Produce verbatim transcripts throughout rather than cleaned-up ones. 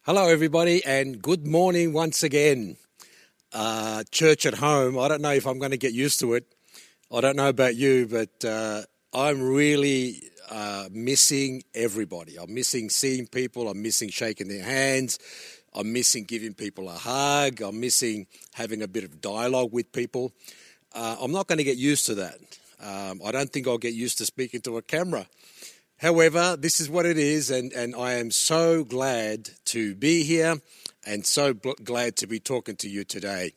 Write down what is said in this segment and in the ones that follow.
Hello, everybody, and good morning once again. Uh, church at home, I don't know if I'm going to get used to it. I don't know about you, but uh, I'm really uh, missing everybody. I'm missing seeing people. I'm missing shaking their hands. I'm missing giving people a hug. I'm missing having a bit of dialogue with people. Uh, I'm not going to get used to that. Um, I don't think I'll get used to speaking to a camera. However, this is what it is, and, and I am so glad to be here and so bl- glad to be talking to you today.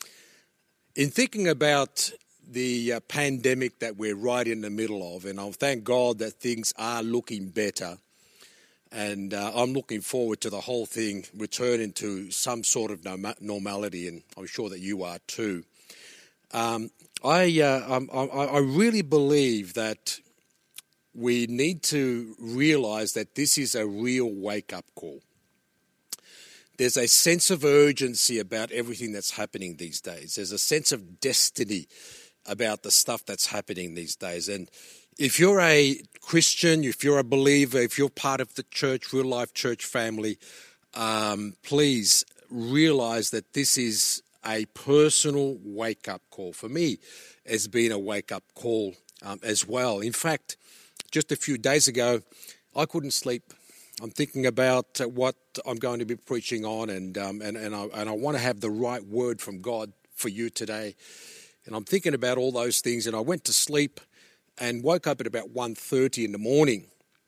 In thinking about the uh, pandemic that we're right in the middle of, and I thank God that things are looking better, and uh, I'm looking forward to the whole thing returning to some sort of norm- normality, and I'm sure that you are too. Um, I, uh, I, I really believe that we need to realize that this is a real wake-up call. There's a sense of urgency about everything that's happening these days. There's a sense of destiny about the stuff that's happening these days. And if you're a Christian, if you're a believer, if you're part of the church, real life church family, um, please realize that this is a personal wake-up call. For me, it's been a wake-up call um, as well. In fact, just a few days ago, I couldn't sleep. I'm thinking about uh, what I'm going to be preaching on, and um, and and I, and I want to have the right word from God for you today. And I'm thinking about all those things, and I went to sleep and woke up at about one thirty in the morning.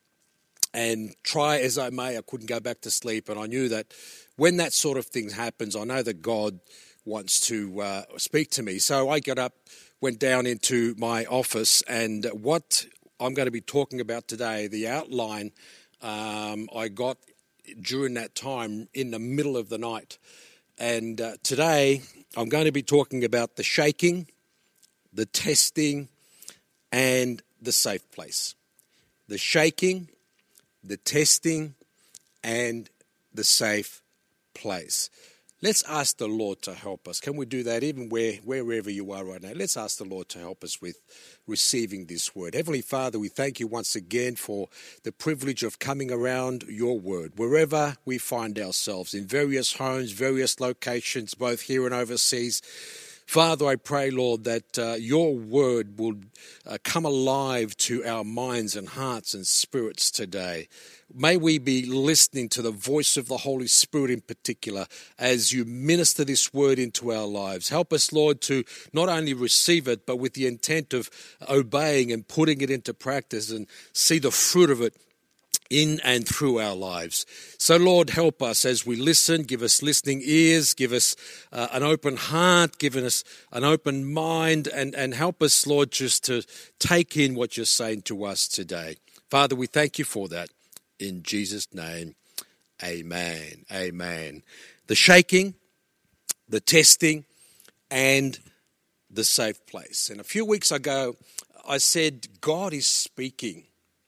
And try as I may, I couldn't go back to sleep. And I knew that when that sort of thing happens, I know that God wants to uh, speak to me. So I got up, went down into my office, and what I'm going to be talking about today, the outline um, I got during that time in the middle of the night. And uh, today I'm going to be talking about the shaking, the testing, and the safe place. The shaking, the testing, and the safe place. Let's ask the Lord to help us. Can we do that even where, wherever you are right now? Let's ask the Lord to help us with receiving this word. Heavenly Father, we thank you once again for the privilege of coming around your word, wherever we find ourselves, in various homes, various locations, both here and overseas. Father, I pray, Lord, that uh, your word will uh, come alive to our minds and hearts and spirits today. May we be listening to the voice of the Holy Spirit in particular as you minister this word into our lives. Help us, Lord, to not only receive it, but with the intent of obeying and putting it into practice and see the fruit of it in and through our lives. So, Lord, help us as we listen. Give us listening ears. Give us uh, an open heart. Give us an open mind. And, and help us, Lord, just to take in what you're saying to us today. Father, we thank you for that. In Jesus' name, amen. Amen. The shaking, the testing, and the safe place. And a few weeks ago, I said, God is speaking.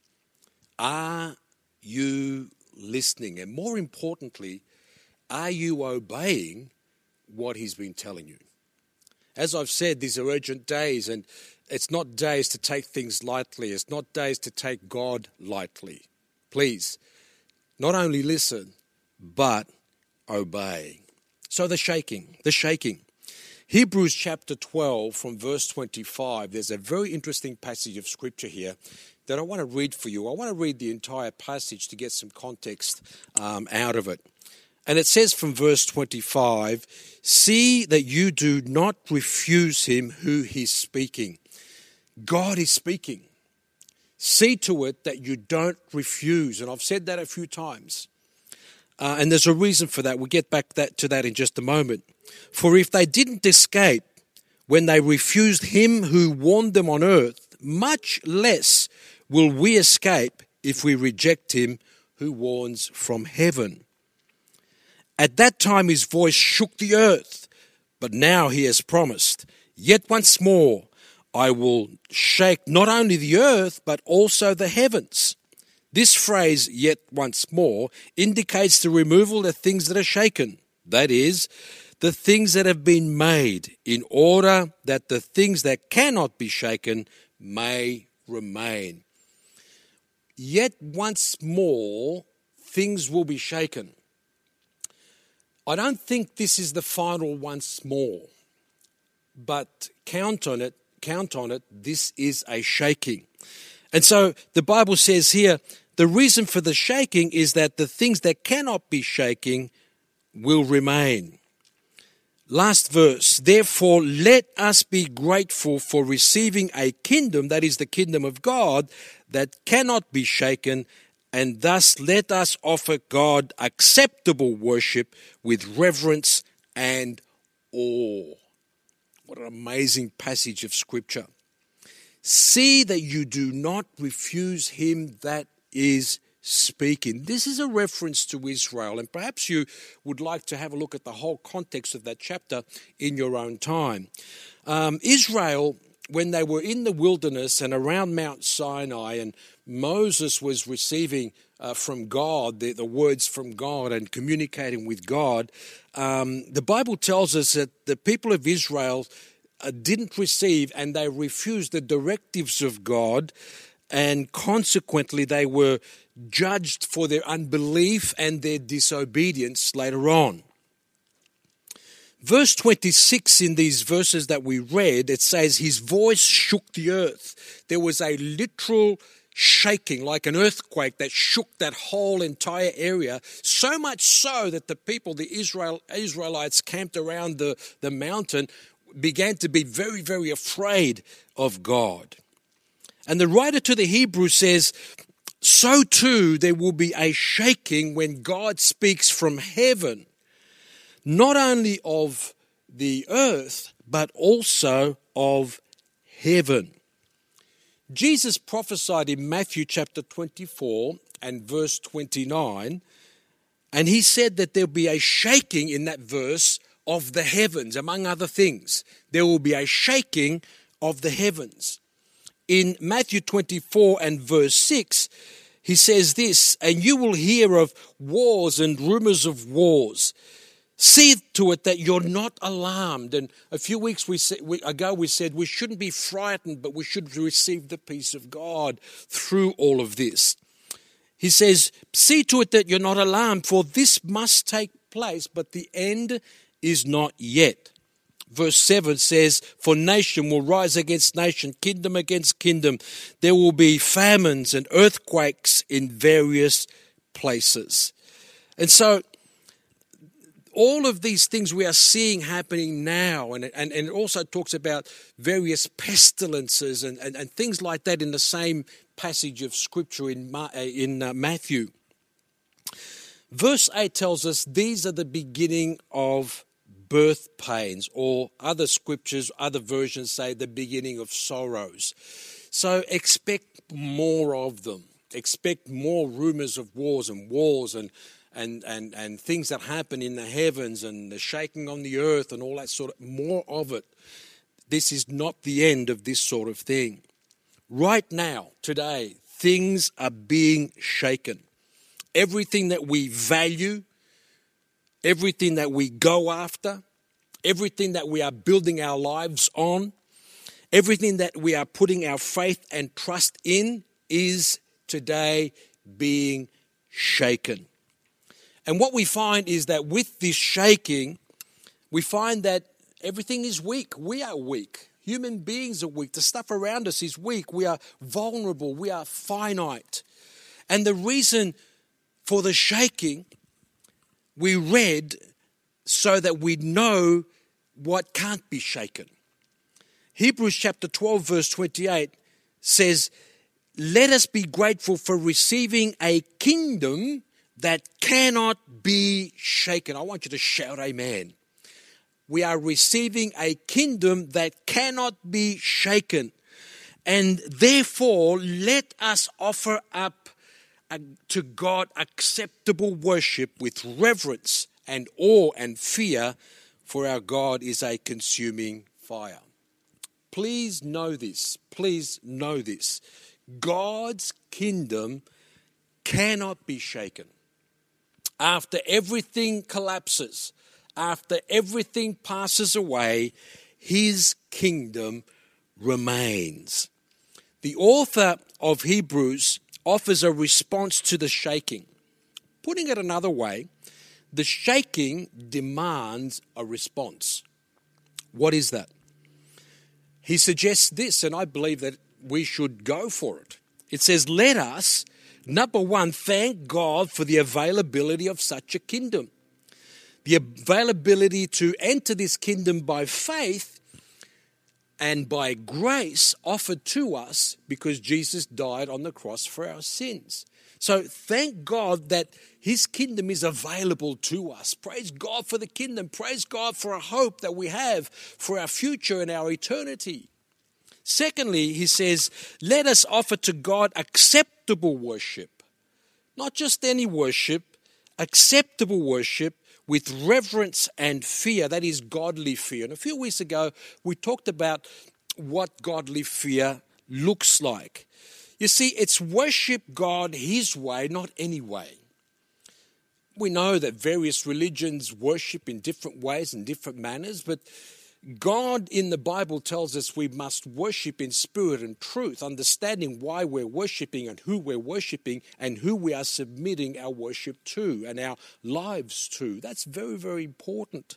Are you listening? And more importantly, are you obeying what he's been telling you? As I've said, these are urgent days, and it's not days to take things lightly. It's not days to take God lightly. Please, not only listen, but obey. So the shaking, the shaking. Hebrews chapter twelve from verse twenty-five, there's a very interesting passage of scripture here that I want to read for you. I want to read the entire passage to get some context um, out of it. And it says from verse twenty-five, "See that you do not refuse him who is speaking." God is speaking. See to it that you don't refuse. And I've said that a few times. Uh, and there's a reason for that. We'll get back that, to that in just a moment. For if they didn't escape when they refused him who warned them on earth, much less will we escape if we reject him who warns from heaven. At that time his voice shook the earth, but now he has promised, "Yet once more I will shake not only the earth, but also the heavens." This phrase, "yet once more," indicates the removal of things that are shaken. That is, the things that have been made, in order that the things that cannot be shaken may remain. Yet once more, things will be shaken. I don't think this is the final once more, but count on it, count on it, this is a shaking. And so the Bible says here, the reason for the shaking is that the things that cannot be shaking will remain. Last verse, therefore let us be grateful for receiving a kingdom, that is the kingdom of God, that cannot be shaken, and thus let us offer God acceptable worship with reverence and awe. What an amazing passage of Scripture. See that you do not refuse him that is speaking. This is a reference to Israel, and perhaps you would like to have a look at the whole context of that chapter in your own time. Um, Israel, when they were in the wilderness and around Mount Sinai, and Moses was receiving uh, from God, the, the words from God and communicating with God, um, the Bible tells us that the people of Israel uh, didn't receive and they refused the directives of God, and consequently they were judged for their unbelief and their disobedience later on. Verse twenty-six in these verses that we read, it says, his voice shook the earth. There was a literal shaking, like an earthquake, that shook that whole entire area, so much so that the people, the Israel, Israelites camped around the, the mountain, began to be very, very afraid of God. And the writer to the Hebrews says, so too there will be a shaking when God speaks from heaven, not only of the earth, but also of heaven. Jesus prophesied in Matthew chapter twenty-four and verse twenty-nine, and he said that there'll be a shaking in that verse of the heavens, among other things. There will be a shaking of the heavens. In Matthew twenty-four and verse six, he says this, and you will hear of wars and rumors of wars. See to it that you're not alarmed. And a few weeks we said, we, ago we said we shouldn't be frightened, but we should receive the peace of God through all of this. He says, see to it that you're not alarmed, for this must take place, but the end is not yet. Verse seven says, for nation will rise against nation, kingdom against kingdom. There will be famines and earthquakes in various places. And so all of these things we are seeing happening now, and, and, and it also talks about various pestilences and, and, and things like that in the same passage of Scripture in, in uh, Matthew. Verse eight tells us these are the beginning of birth pains, or other scriptures, other versions say the beginning of sorrows. So expect more of them. Expect more rumors of wars and wars and and, and, and things that happen in the heavens and the shaking on the earth and all that sort of, more of it. This is not the end of this sort of thing. Right now, today, things are being shaken. Everything that we value, everything that we go after, everything that we are building our lives on, everything that we are putting our faith and trust in is today being shaken. And what we find is that with this shaking, we find that everything is weak. We are weak. Human beings are weak. The stuff around us is weak. We are vulnerable. We are finite. And the reason for the shaking, we read so that we know what can't be shaken. Hebrews chapter twelve verse twenty-eight says, let us be grateful for receiving a kingdom that cannot be shaken. I want you to shout amen. We are receiving a kingdom that cannot be shaken. And therefore, let us offer up to God acceptable worship with reverence and awe and fear, for our God is a consuming fire. Please know this. Please know this. God's kingdom cannot be shaken. After everything collapses, after everything passes away, his kingdom remains. The author of Hebrews offers a response to the shaking. Putting it another way, the shaking demands a response. What is that? He suggests this, and I believe that we should go for it. It says, let us, number one, thank God for the availability of such a kingdom. The availability to enter this kingdom by faith and by grace offered to us because Jesus died on the cross for our sins. So thank God that his kingdom is available to us. Praise God for the kingdom. Praise God for a hope that we have for our future and our eternity. Secondly, he says, let us offer to God acceptable worship. Not just any worship, acceptable worship with reverence and fear. That is godly fear. And a few weeks ago, we talked about what godly fear looks like. You see, it's worship God his way, not any way. We know that various religions worship in different ways and different manners, but God in the Bible tells us we must worship in spirit and truth, understanding why we're worshiping and who we're worshiping and who we are submitting our worship to and our lives to. That's very, very important.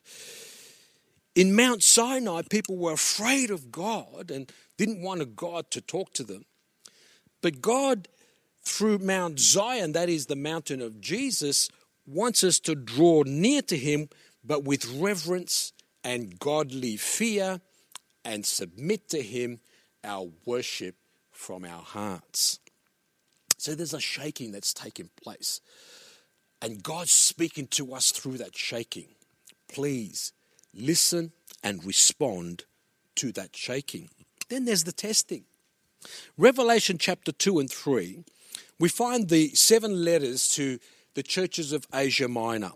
In Mount Sinai, people were afraid of God and didn't want a God to talk to them. But God, through Mount Zion, that is the mountain of Jesus, wants us to draw near to him, but with reverence and godly fear, and submit to him our worship from our hearts. So there's a shaking that's taking place. And God's speaking to us through that shaking. Please listen and respond to that shaking. Then there's the testing. Revelation chapter two and three, we find the seven letters to the churches of Asia Minor.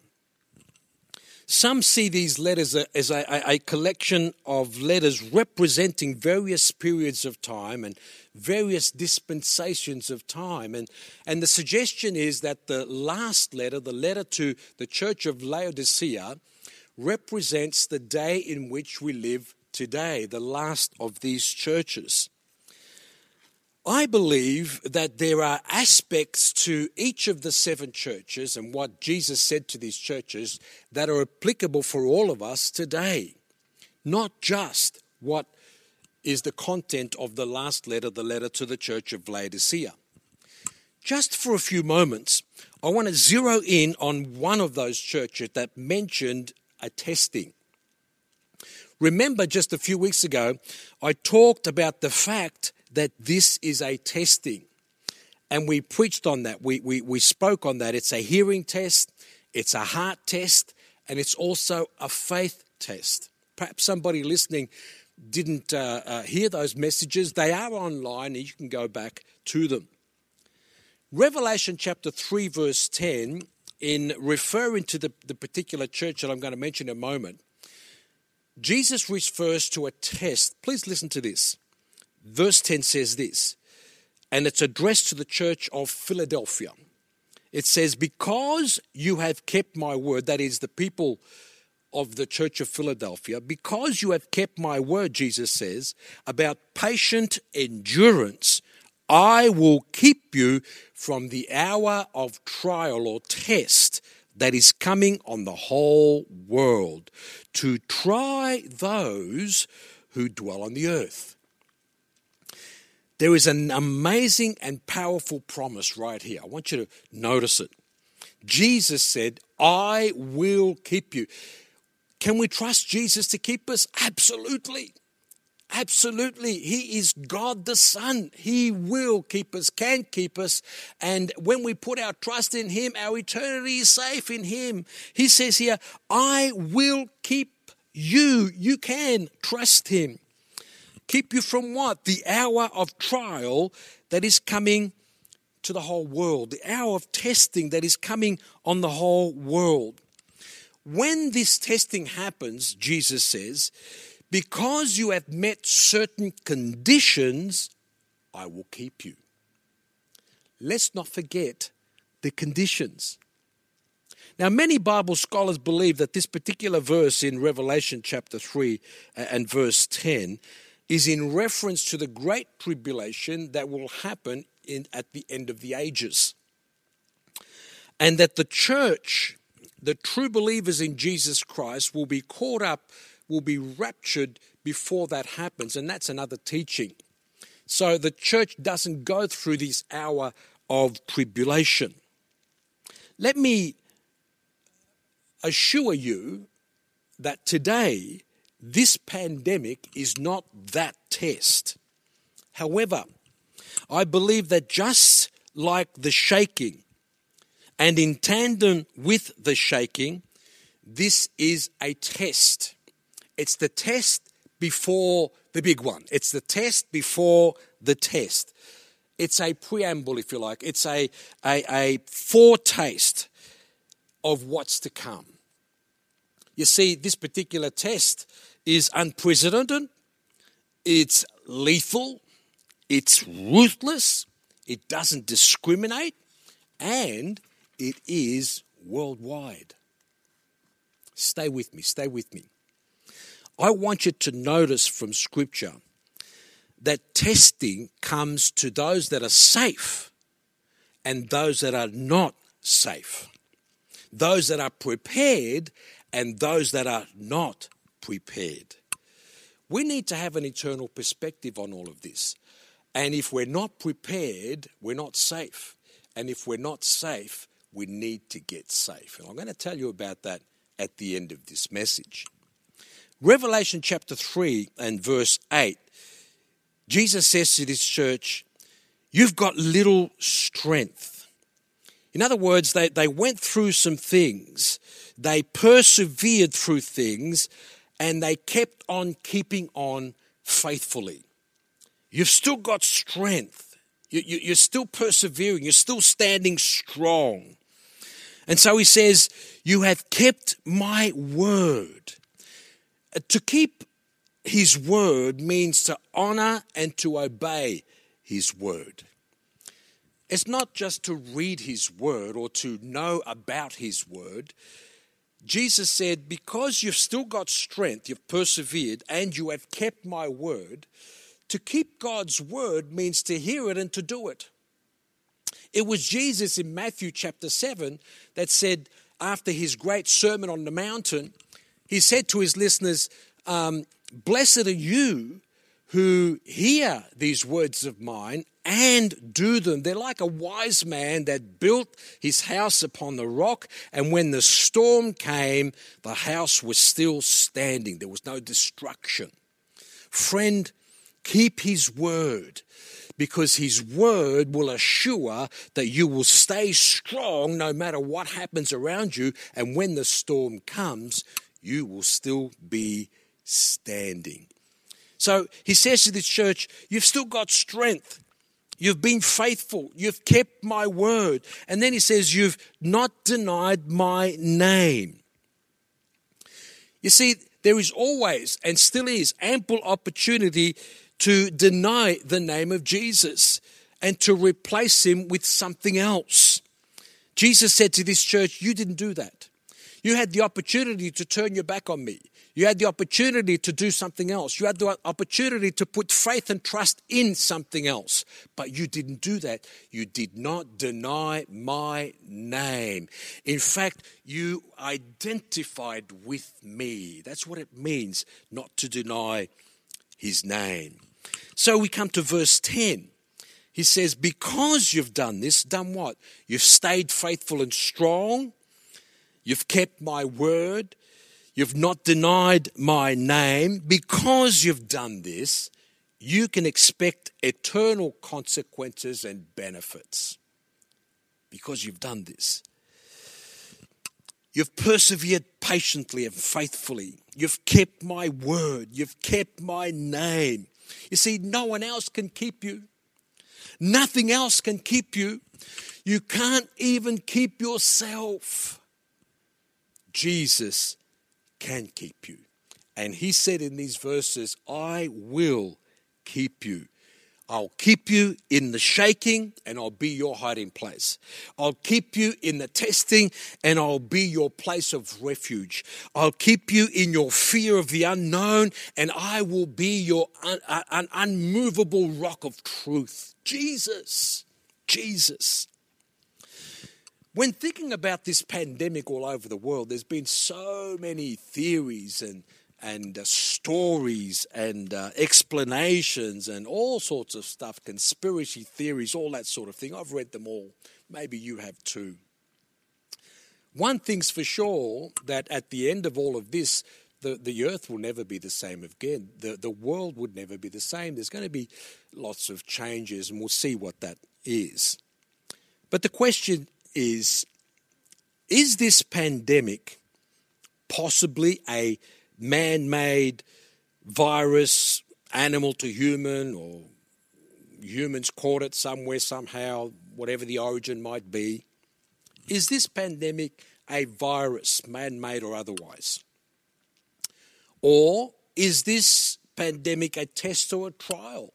Some see these letters as a, a, a collection of letters representing various periods of time and various dispensations of time. And, and the suggestion is that the last letter, the letter to the church of Laodicea, represents the day in which we live today, the last of these churches. I believe that there are aspects to each of the seven churches and what Jesus said to these churches that are applicable for all of us today. Not just what is the content of the last letter, the letter to the church of Laodicea. Just for a few moments, I want to zero in on one of those churches that mentioned a testing. Remember, just a few weeks ago, I talked about the fact that this is a testing. And we preached on that. We, we, we spoke on that. It's a hearing test, it's a heart test, and it's also a faith test. Perhaps somebody listening didn't uh, uh, hear those messages. They are online and you can go back to them. Revelation chapter three verse ten, in referring to the, the particular church that I'm going to mention in a moment, Jesus refers to a test. Please listen to this. Verse ten says this, and it's addressed to the church of Philadelphia. It says, because you have kept my word, that is the people of the church of Philadelphia, because you have kept my word, Jesus says, about patient endurance, I will keep you from the hour of trial or test that is coming on the whole world to try those who dwell on the earth. There is an amazing and powerful promise right here. I want you to notice it. Jesus said, I will keep you. Can we trust Jesus to keep us? Absolutely. Absolutely. He is God the Son. He will keep us, can keep us. And when we put our trust in him, our eternity is safe in him. He says here, I will keep you. You can trust him. Keep you from what? The hour of trial that is coming to the whole world. The hour of testing that is coming on the whole world. When this testing happens, Jesus says, because you have met certain conditions, I will keep you. Let's not forget the conditions. Now, many Bible scholars believe that this particular verse in Revelation chapter three and verse ten is in reference to the great tribulation that will happen in, at the end of the ages. And that the church the true believers in Jesus Christ will be caught up, will be raptured before that happens. And that's another teaching. So the church doesn't go through this hour of tribulation. Let me assure you that today, this pandemic is not that test. However, I believe that just like the shaking, and in tandem with the shaking, this is a test. It's the test before the big one. It's the test before the test. It's a preamble, if you like. It's a, a, a foretaste of what's to come. You see, this particular test is unprecedented. It's lethal. It's ruthless. It doesn't discriminate. And it is worldwide. Stay with me. Stay with me. I want you to notice from Scripture that testing comes to those that are safe and those that are not safe. Those that are prepared and those that are not prepared. We need to have an eternal perspective on all of this. And if we're not prepared, we're not safe. And if we're not safe, we need to get safe. And I'm going to tell you about that at the end of this message. Revelation chapter three and verse eight, Jesus says to this church, you've got little strength. In other words, they, they went through some things, they persevered through things, and they kept on keeping on faithfully. You've still got strength. You, you, you're still persevering. You're still standing strong. And so he says, you have kept my word. To keep his word means to honor and to obey his word. It's not just to read his word or to know about his word. Jesus said, because you've still got strength, you've persevered, and you have kept my word, to keep God's word means to hear it and to do it. It was Jesus in Matthew chapter seven that said, after his great Sermon on the Mountain, he said to his listeners, um, blessed are you who hear these words of mine and do them. They're like a wise man that built his house upon the rock, and when the storm came, the house was still standing. There was no destruction. Friend, keep his word, because his word will assure that you will stay strong no matter what happens around you, and when the storm comes, you will still be standing. So he says to this church, you've still got strength. You've been faithful. You've kept my word. And then he says, you've not denied my name. You see, there is always and still is ample opportunity to deny the name of Jesus and to replace him with something else. Jesus said to this church, you didn't do that. You had the opportunity to turn your back on me. You had the opportunity to do something else. You had the opportunity to put faith and trust in something else. But you didn't do that. You did not deny my name. In fact, you identified with me. That's what it means, not to deny his name. So we come to verse ten. He says, because you've done this, done what? You've stayed faithful and strong. You've kept my word. You've not denied my name. Because you've done this, you can expect eternal consequences and benefits. Because you've done this. You've persevered patiently and faithfully. You've kept my word. You've kept my name. You see, no one else can keep you. Nothing else can keep you. You can't even keep yourself. Jesus can keep you. And he said in these verses, I will keep you. I'll keep you in the shaking and I'll be your hiding place. I'll keep you in the testing and I'll be your place of refuge. I'll keep you in your fear of the unknown and I will be your un- un- unmovable rock of truth. Jesus, Jesus. When thinking about this pandemic all over the world, there's been so many theories and and uh, stories and uh, explanations and all sorts of stuff, conspiracy theories, all that sort of thing. I've read them all. Maybe you have too. One thing's for sure, that at the end of all of this, the, the earth will never be the same again. The, the world would never be the same. There's going to be lots of changes, and we'll see what that is. But the question is, is this pandemic possibly a man-made virus, animal to human, or humans caught it somewhere, somehow, whatever the origin might be? Is this pandemic a virus, man-made or otherwise? Or is this pandemic a test or a trial?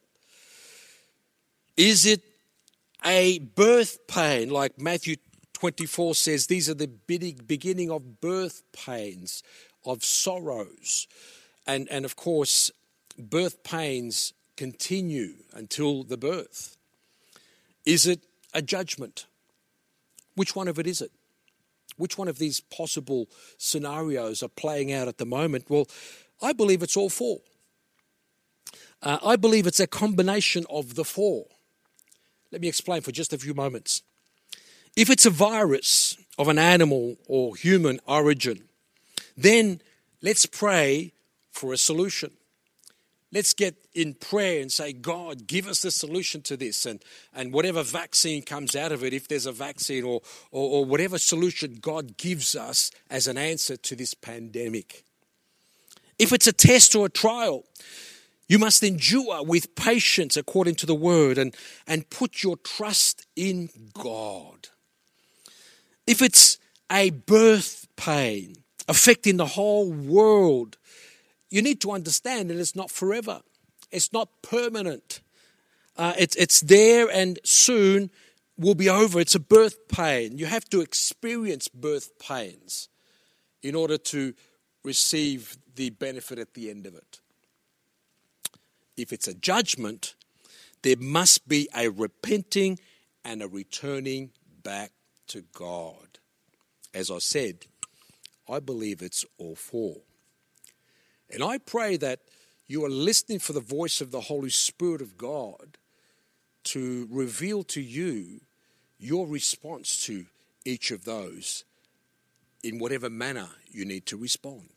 Is it a birth pain, like Matthew twenty-four says, these are the beginning of birth pains, of sorrows. And, and of course, birth pains continue until the birth. Is it a judgment? Which one of it is it? Which one of these possible scenarios are playing out at the moment? Well, I believe it's all four. Uh, I believe it's a combination of the four. Let me explain for just a few moments. If it's a virus of an animal or human origin, then let's pray for a solution. Let's get in prayer and say, God, give us the solution to this. And, and whatever vaccine comes out of it, if there's a vaccine or, or, or whatever solution God gives us as an answer to this pandemic. If it's a test or a trial, you must endure with patience according to the word, and, and put your trust in God. If it's a birth pain affecting the whole world, you need to understand that it's not forever. It's not permanent. Uh, it's, it's there and soon will be over. It's a birth pain. You have to experience birth pains in order to receive the benefit at the end of it. If it's a judgment, there must be a repenting and a returning back to God. As I said, I believe it's all four. And I pray that you are listening for the voice of the Holy Spirit of God to reveal to you your response to each of those in whatever manner you need to respond.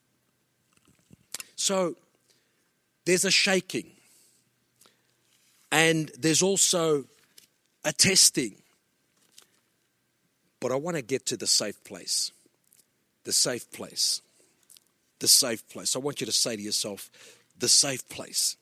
So, there's a shaking, and there's also a testing. But I want to get to the safe place. The safe place. The safe place. I want you to say to yourself, the safe place.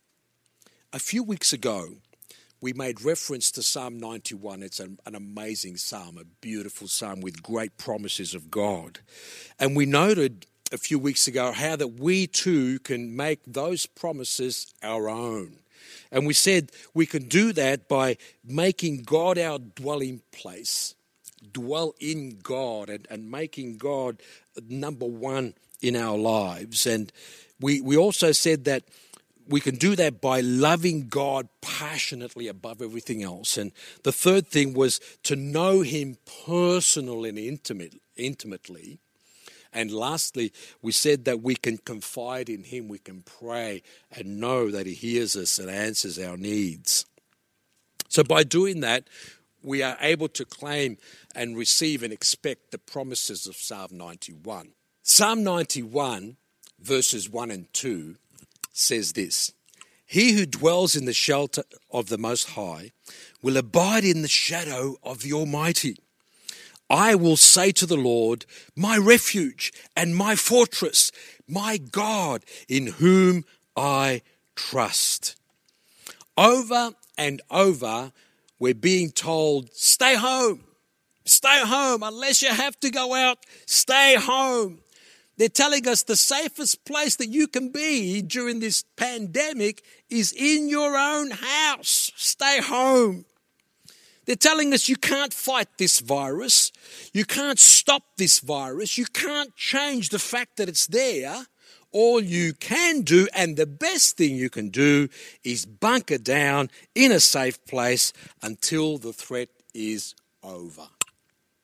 A few weeks ago, we made reference to Psalm ninety-one. It's an, an amazing psalm, a beautiful psalm with great promises of God. And we noted a few weeks ago how that we too can make those promises our own. And we said we can do that by making God our dwelling place, dwell in God, and, and making God number one in our lives. And we, we also said that we can do that by loving God passionately above everything else. And the third thing was to know him personally and intimate, intimately. And lastly, we said that we can confide in him, we can pray and know that he hears us and answers our needs. So by doing that, we are able to claim and receive and expect the promises of Psalm ninety-one. Psalm ninety-one, verses one and two, says this: He who dwells in the shelter of the Most High will abide in the shadow of the Almighty. I will say to the Lord, my refuge and my fortress, my God, in whom I trust. Over and over, we're being told, stay home, stay home. Unless you have to go out, stay home. They're telling us the safest place that you can be during this pandemic is in your own house. Stay home. They're telling us you can't fight this virus. You can't stop this virus. You can't change the fact that it's there. All you can do, and the best thing you can do, is bunker down in a safe place until the threat is over.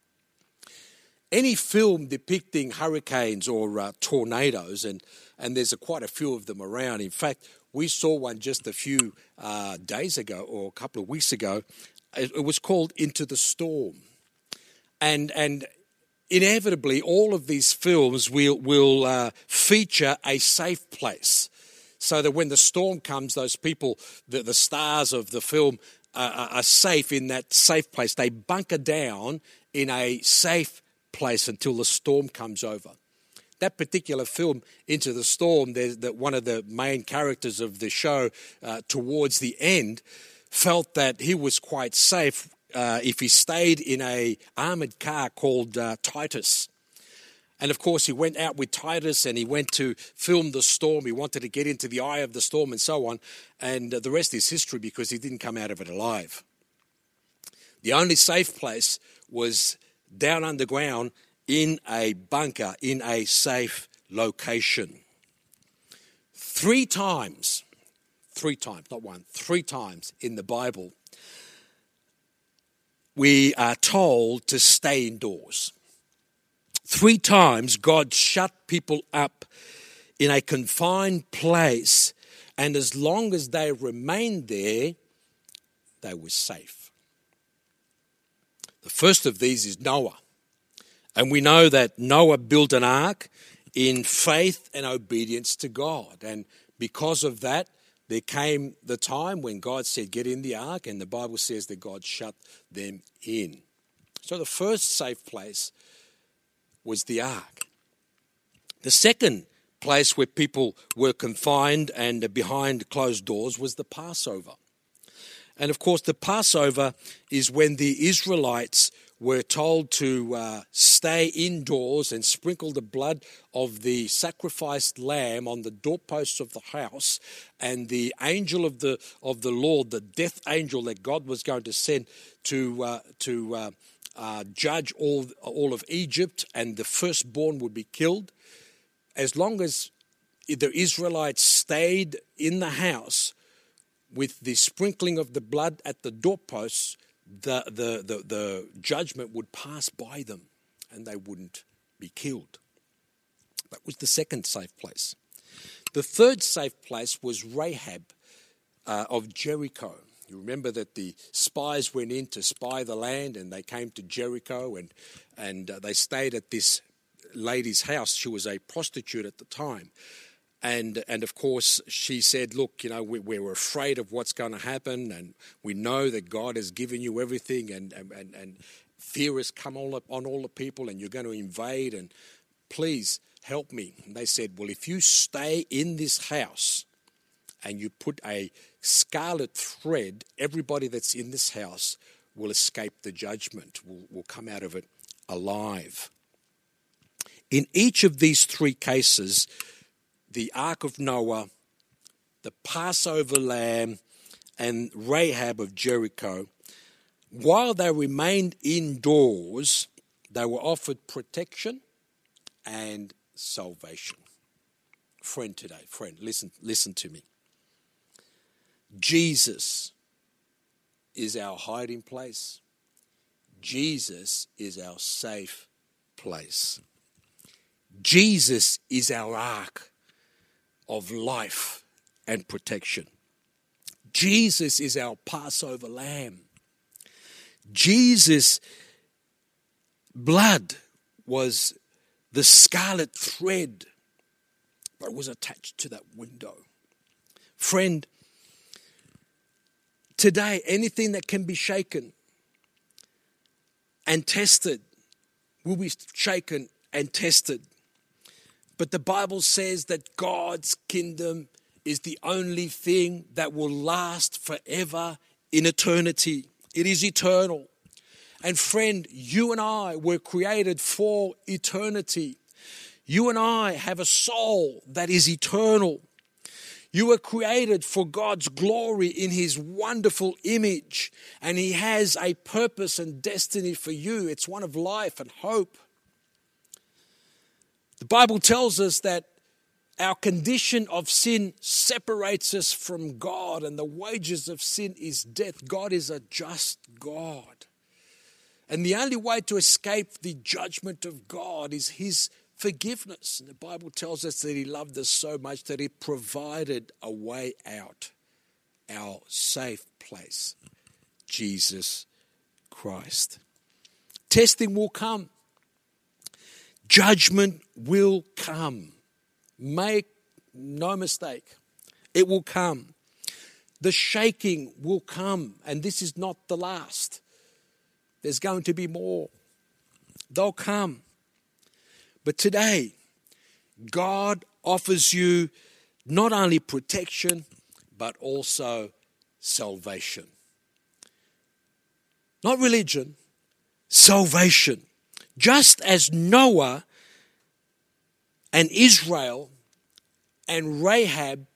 any film depicting hurricanes or uh, tornadoes, and, and there's a, quite a few of them around. In fact, we saw one just a few uh, days ago or a couple of weeks ago. It, it was called Into the Storm. And and inevitably, all of these films will, will uh, feature a safe place, so that when the storm comes, those people, the, the stars of the film, uh, are safe in that safe place. They bunker down in a safe place until the storm comes over. That particular film, Into the Storm, there's the, one of the main characters of the show, uh, towards the end, felt that he was quite safe uh, if he stayed in a armoured car called uh, Titus. And of course, he went out with Titus and he went to film the storm. He wanted to get into the eye of the storm and so on. And uh, the rest is history, because he didn't come out of it alive. The only safe place was down underground in a bunker, in a safe location. Three times, three times, not one, three times in the Bible, we are told to stay indoors. Three times God shut people up in a confined place, and as long as they remained there, they were safe. The first of these is Noah. And we know that Noah built an ark in faith and obedience to God. And because of that, there came the time when God said, get in the ark, and the Bible says that God shut them in. So the first safe place was the ark. The second place where people were confined and behind closed doors was the Passover. And of course, the Passover is when the Israelites were told to uh, stay indoors and sprinkle the blood of the sacrificed lamb on the doorposts of the house, and the angel of the of the Lord, the death angel that God was going to send to uh, to uh, uh, judge all all of Egypt, and the firstborn would be killed. As long as the Israelites stayed in the house with the sprinkling of the blood at the doorposts, The, the, the, the judgment would pass by them and they wouldn't be killed. That was the second safe place. The third safe place was Rahab uh, of Jericho. You remember that the spies went in to spy the land, and they came to Jericho, and, and uh, they stayed at this lady's house. She was a prostitute at the time. And and of course, she said, look, you know, we, we're afraid of what's going to happen, and we know that God has given you everything, and, and, and fear has come all up on all the people, and you're going to invade, and please help me. And they said, well, if you stay in this house and you put a scarlet thread, everybody that's in this house will escape the judgment, will, will come out of it alive. In each of these three cases, the Ark of Noah, the Passover lamb, and Rahab of Jericho, while they remained indoors, they were offered protection and salvation. Friend today, friend, listen, listen to me. Jesus is our hiding place. Jesus is our safe place. Jesus is our ark of life and protection. Jesus is our Passover lamb. Jesus' blood was the scarlet thread that was attached to that window. Friend, today, anything that can be shaken and tested will be shaken and tested. But the Bible says that God's kingdom is the only thing that will last forever in eternity. It is eternal. And friend, you and I were created for eternity. You and I have a soul that is eternal. You were created for God's glory in His wonderful image. And He has a purpose and destiny for you. It's one of life and hope. The Bible tells us that our condition of sin separates us from God, and the wages of sin is death. God is a just God. And the only way to escape the judgment of God is his forgiveness. And the Bible tells us that he loved us so much that he provided a way out, our safe place, Jesus Christ. Testing will come. Judgment will come. Make no mistake. It will come. The shaking will come, and this is not the last. There's going to be more. They'll come. But today, God offers you not only protection, but also salvation. Not religion, salvation. Just as Noah and Israel and Rahab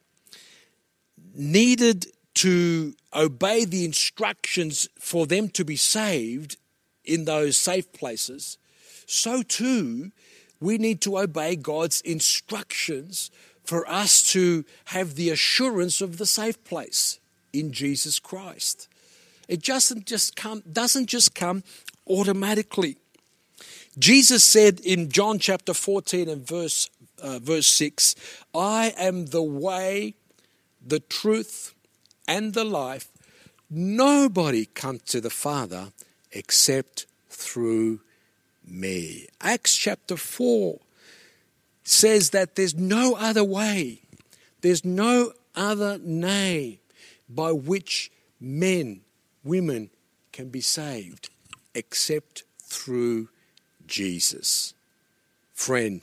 needed to obey the instructions for them to be saved in those safe places, so too we need to obey God's instructions for us to have the assurance of the safe place in Jesus Christ. It doesn't just come, doesn't just come automatically. Jesus said in John chapter fourteen and verse uh, verse six, I am the way, the truth, and the life. Nobody comes to the Father except through me. Acts chapter four says that there's no other way, there's no other name by which men, women can be saved except through Jesus. Friend,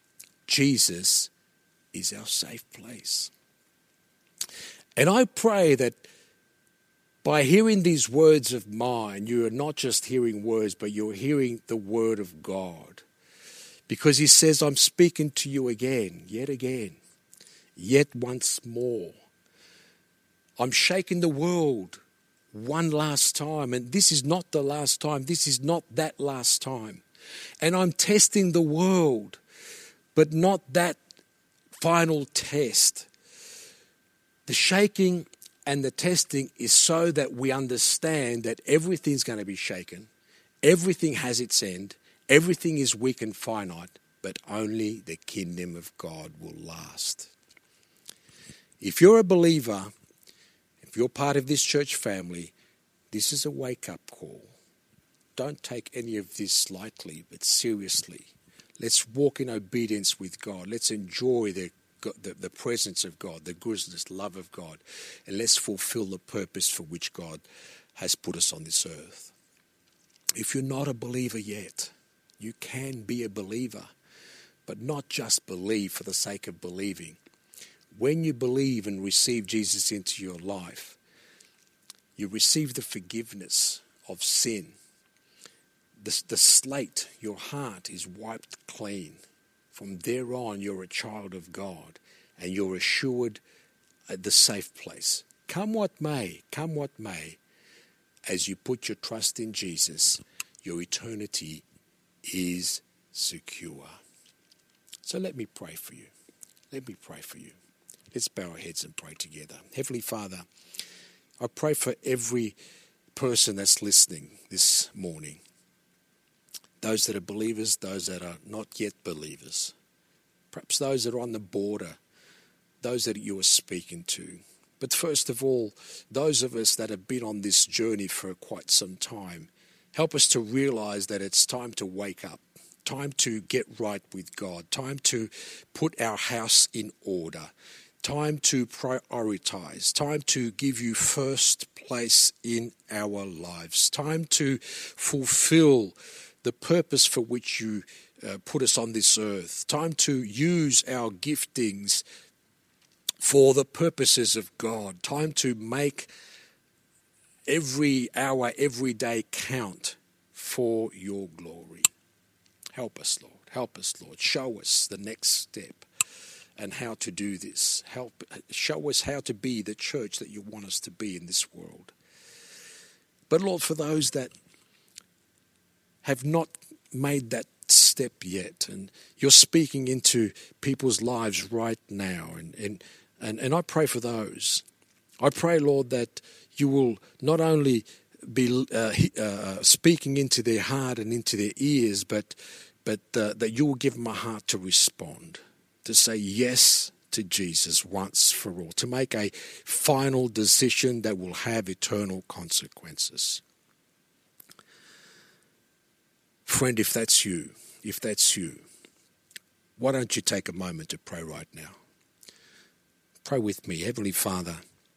Jesus is our safe place. And I pray that by hearing these words of mine, you are not just hearing words, but you're hearing the word of God. Because he says, I'm speaking to you again, yet again, yet once more. I'm shaking the world one last time, and this is not the last time. This is not that last time. And I'm testing the world, but not that final test. The shaking and the testing is so that we understand that everything's going to be shaken. Everything has its end. Everything is weak and finite, but only the kingdom of God will last. If you're a believer, if you're part of this church family, this is a wake-up call. Don't take any of this lightly, but seriously. Let's walk in obedience with God. Let's enjoy the, the, the presence of God, the goodness, love of God, and let's fulfill the purpose for which God has put us on this earth. If you're not a believer yet, you can be a believer, but not just believe for the sake of believing. When you believe and receive Jesus into your life, you receive the forgiveness of sin. The, the slate, your heart is wiped clean. From there on, you're a child of God, and you're assured at the safe place. Come what may, come what may, as you put your trust in Jesus, your eternity is secure. So let me pray for you. Let me pray for you. Let's bow our heads and pray together. Heavenly Father, I pray for every person that's listening this morning. Those that are believers, those that are not yet believers. Perhaps those that are on the border, those that you are speaking to. But first of all, those of us that have been on this journey for quite some time, help us to realize that it's time to wake up, time to get right with God, time to put our house in order, time to prioritize, time to give you first place in our lives, time to fulfill the purpose for which you uh, put us on this earth, time to use our giftings for the purposes of God, time to make every hour, every day count for your glory. Help us, Lord. Help us, Lord. Show us the next step and how to do this. Help, show us how to be the church that you want us to be in this world. But Lord, for those that have not made that step yet, and you're speaking into people's lives right now, and, and, and, and I pray for those. I pray, Lord, that you will not only be uh, uh, speaking into their heart and into their ears, but but uh, that you will give them a heart to respond, to say yes to Jesus once for all, to make a final decision that will have eternal consequences. Friend, if that's you, if that's you, why don't you take a moment to pray right now? Pray with me. Heavenly Father,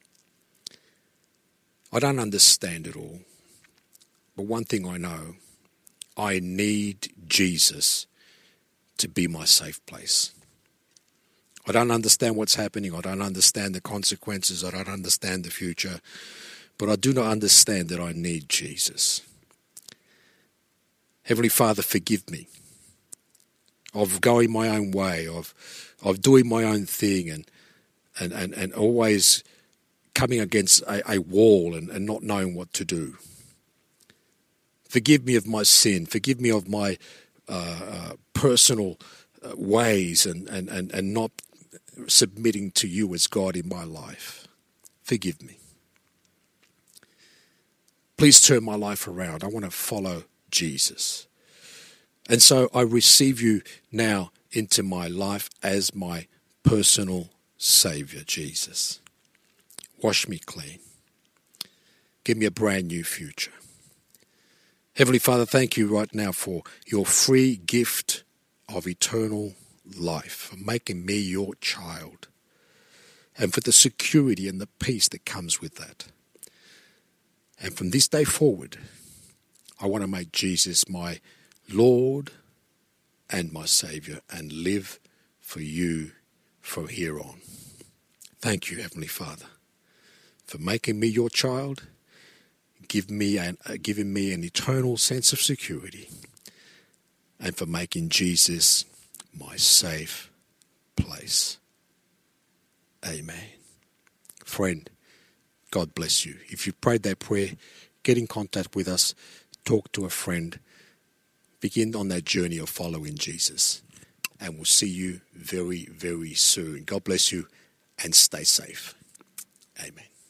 I don't understand it all, but one thing I know, I need Jesus to be my safe place. I don't understand what's happening. I don't understand the consequences. I don't understand the future, but I do not understand that I need Jesus. Heavenly Father, forgive me of going my own way, of of doing my own thing, and and, and, and always coming against a, a wall and, and not knowing what to do. Forgive me of my sin. Forgive me of my uh, uh, personal uh, ways and, and, and, and not submitting to you as God in my life. Forgive me. Please turn my life around. I want to follow Jesus. And so I receive you now into my life as my personal Savior, Jesus. Wash me clean. Give me a brand new future. Heavenly Father, thank you right now for your free gift of eternal life, for making me your child, and for the security and the peace that comes with that. And from this day forward, I want to make Jesus my Lord and my Savior and live for you from here on. Thank you, Heavenly Father, for making me your child, give me an, uh, giving me an eternal sense of security, and for making Jesus my safe place. Amen. Friend, God bless you. If you prayed that prayer, get in contact with us, talk to a friend, begin on that journey of following Jesus, and we'll see you very, very soon. God bless you and stay safe. Amen.